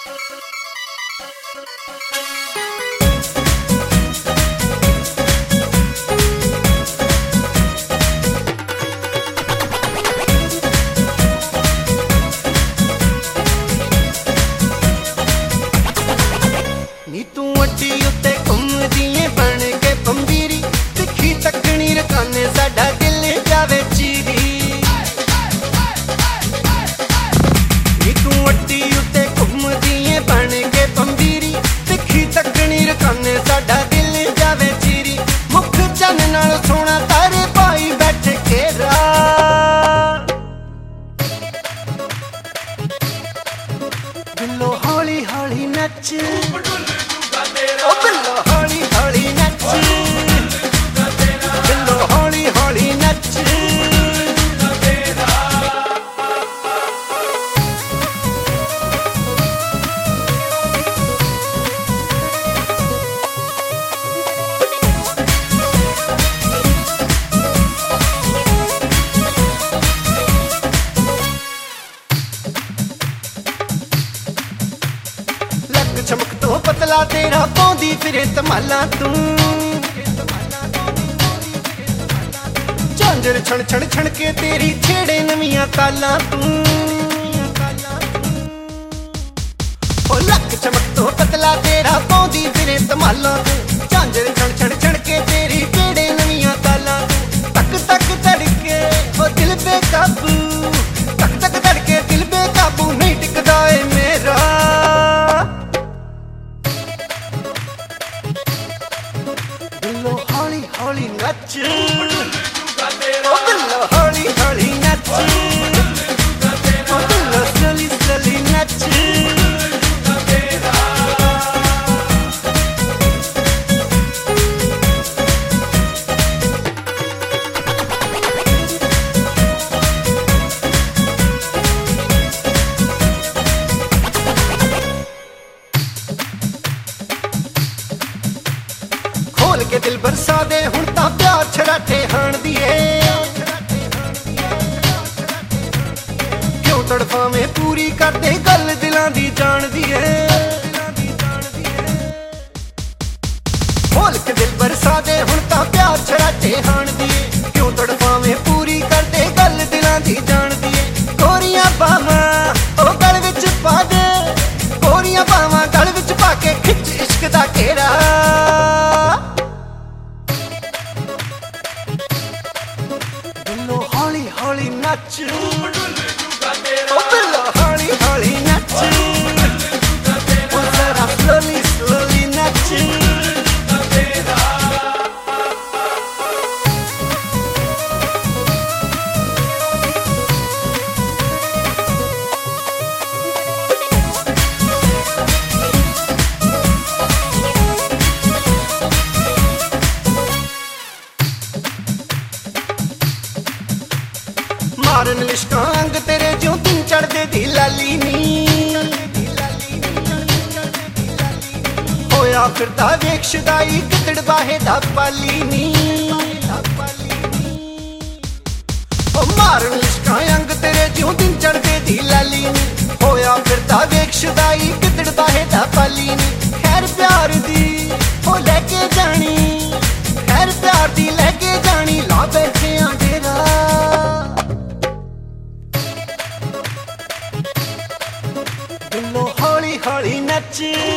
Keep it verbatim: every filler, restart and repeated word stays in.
नी तू अड्डी उत्ते घूमदी ऐ बन के बंबीरी, तिखी तकनी रकाने साडा दिल जावे चीरी। नी तू अड्डी उत्ते घूमदी ऐ बन के बंबीरी, तिखी तकनी रकाने साडा दिल जावे चीरी। मुख चन नाल सोना तारे पाई बैठे घेरा, बिल्लो हौली हौली नच, ओ बिल्लो हौली हौली नच, बिल्लो हौली हौली नच। लक चमक तो पतला तेरा पौंदी फिरे तमाला तू, झांझर छण छण छण के तेरी छेड़े नवियां ताला तू। ओ लक चमक तो पतला तेरा पौंदी फिरे तमाला तू, झांझर छण छण छण के तेरी छेड़े नवियां ताला तू। तक तक धड़के ओ दिल बेकाबू, तक तक धड़के दिल बेकाबू, नहीं टिकदा ए मेरा। बिल्लो हौली हौली नच, ओ बिल्लो हौली हौली नच, ओ बिल्लो स्लोली स्लोली नच। खोल के दिल बरसा दे हुण तां प्यार छड़ाटे हाण दिए, क्यों तड़फावें पूरी कर दे गल दिलां दी जान दिए। खोल के दिल बरसा दे हुण तां प्यार छड़ाटे हाण दिए, क्यों तड़फावें पूरी कर दे गल दिलां दी जान दिए। गोरियां बावां ओ गल विच पा दे, गोरियां बावां गल विच पा के खिच इश्क दा घेरा। बिल्लो हौली हौली नच, ओ बिल्लो हौली हौली नच, ओ जरा स्लोली स्लोली नच। मारन लिशकां अंग तेरे ज्यों दिन चढ़दे दी लाली नी, होया फिरदा वेख शदाई गिदड़ बाहे दा पाली नी। ओ मारन लिशकां अंग तेरे ज्यों दिन चढ़दे दी लाली नी, होया फिरदा वेख शदाई गिदड़ बाहे दा पाली नी। खैर प्यार दी ओ लेके जानी, खैर प्यार दी लेके जानी, ला बैठे आ डेरा। बिल्लो हौली हौली नच,